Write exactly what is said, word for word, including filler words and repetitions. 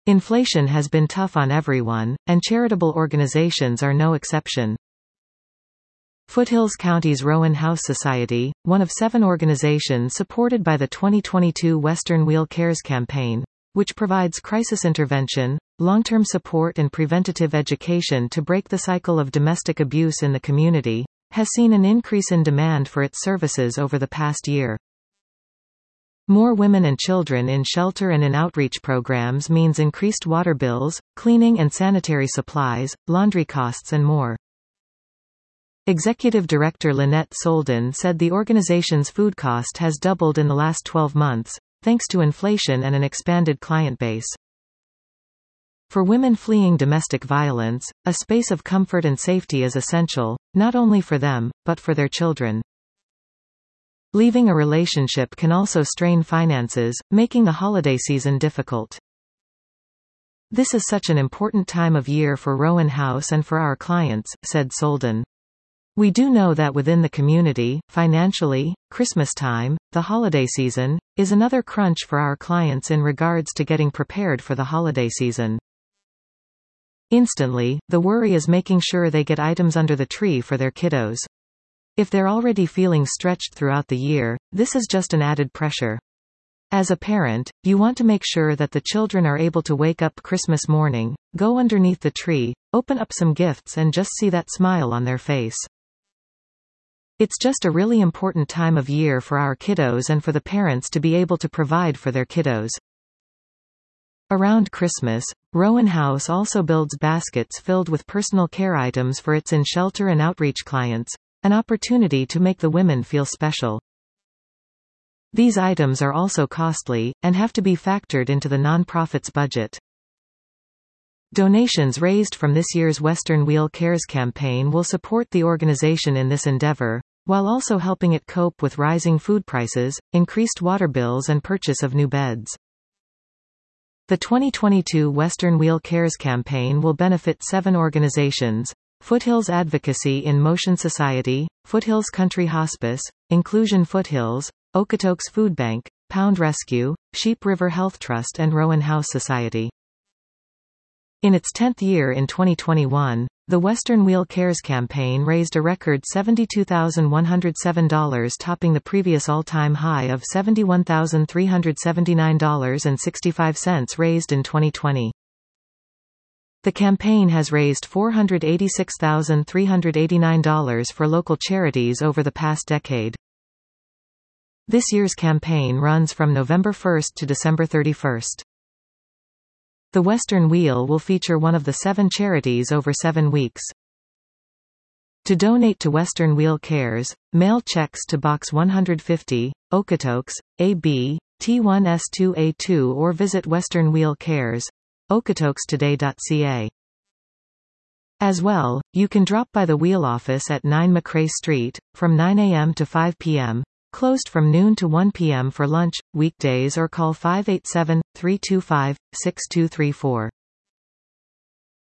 Inflation has been tough on everyone, and charitable organizations are no exception. Foothills County's Rowan House Society, one of seven organizations supported by the twenty twenty-two Western Wheel Cares campaign, which provides crisis intervention, long-term support and preventative education to break the cycle of domestic abuse in the community, has seen an increase in demand for its services over the past year. More women and children in shelter and in outreach programs means increased water bills, cleaning and sanitary supplies, laundry costs and more. Executive Director Lynette Solden said the organization's food cost has doubled in the last twelve months, thanks to inflation and an expanded client base. For women fleeing domestic violence, a space of comfort and safety is essential, not only for them, but for their children. Leaving a relationship can also strain finances, making the holiday season difficult. This is such an important time of year for Rowan House and for our clients, said Solden. We do know that within the community, financially, Christmas time, the holiday season, is another crunch for our clients in regards to getting prepared for the holiday season. Instantly, the worry is making sure they get items under the tree for their kiddos. If they're already feeling stretched throughout the year, this is just an added pressure. As a parent, you want to make sure that the children are able to wake up Christmas morning, go underneath the tree, open up some gifts and just see that smile on their face. It's just a really important time of year for our kiddos and for the parents to be able to provide for their kiddos. Around Christmas, Rowan House also builds baskets filled with personal care items for its in-shelter and outreach clients, an opportunity to make the women feel special. These items are also costly, and have to be factored into the nonprofit's budget. Donations raised from this year's Western Wheel Cares campaign will support the organization in this endeavor, while also helping it cope with rising food prices, increased water bills and purchase of new beds. The twenty twenty-two Western Wheel Cares campaign will benefit seven organizations: Foothills Advocacy in Motion Society, Foothills Country Hospice, Inclusion Foothills, Okotoks Food Bank, Pound Rescue, Sheep River Health Trust and Rowan House Society. In its tenth year in twenty twenty-one, the Western Wheel Cares campaign raised a record seventy-two thousand one hundred seven dollars, topping the previous all-time high of seventy-one thousand three hundred seventy-nine dollars and sixty-five cents raised in twenty twenty. The campaign has raised four hundred eighty-six thousand three hundred eighty-nine dollars for local charities over the past decade. This year's campaign runs from November first to December thirty-first. The Western Wheel will feature one of the seven charities over seven weeks. To donate to Western Wheel Cares, mail checks to Box one hundred fifty, Okotoks, A B, T one S two A two or visit Western Wheel Cares, okotoks today dot c a. As well, you can drop by the Wheel office at nine McRae Street, from nine a m to five p m, closed from noon to one p m for lunch, weekdays, or call five eight seven, three two five, six two three four.